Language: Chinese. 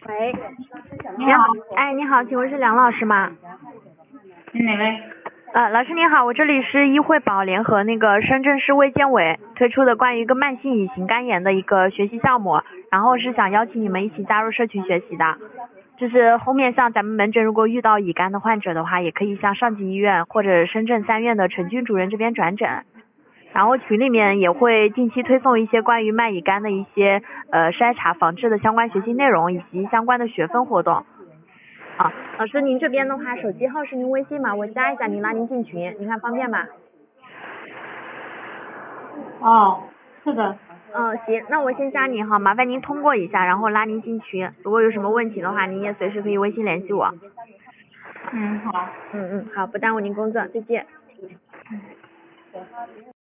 喂， 你好， 哎，你好，请问是梁老师吗？ 你哪位？ 老师您好，我这里是医惠宝联合那个深圳市卫健委推出的关于一个慢性乙型肝炎的一个学习项目，然后是想邀请你们一起加入社群学习的。就是后面像咱们门诊如果遇到乙肝的患者的话，也可以向上级医院或者深圳3院的陈军主任这边转诊。然后群里面也会定期推送一些关于慢乙肝的一些筛查防治的相关学习内容以及相关的学分活动。老师您这边的话，手机号是您微信吗？我加一下您，拉您进群，您看方便吗？ 哦，是的。 行，那我先加您哈，麻烦您通过一下，然后拉您进群。如果有什么问题的话，您也随时可以微信联系我。 好。 好，不耽误您工作，再见。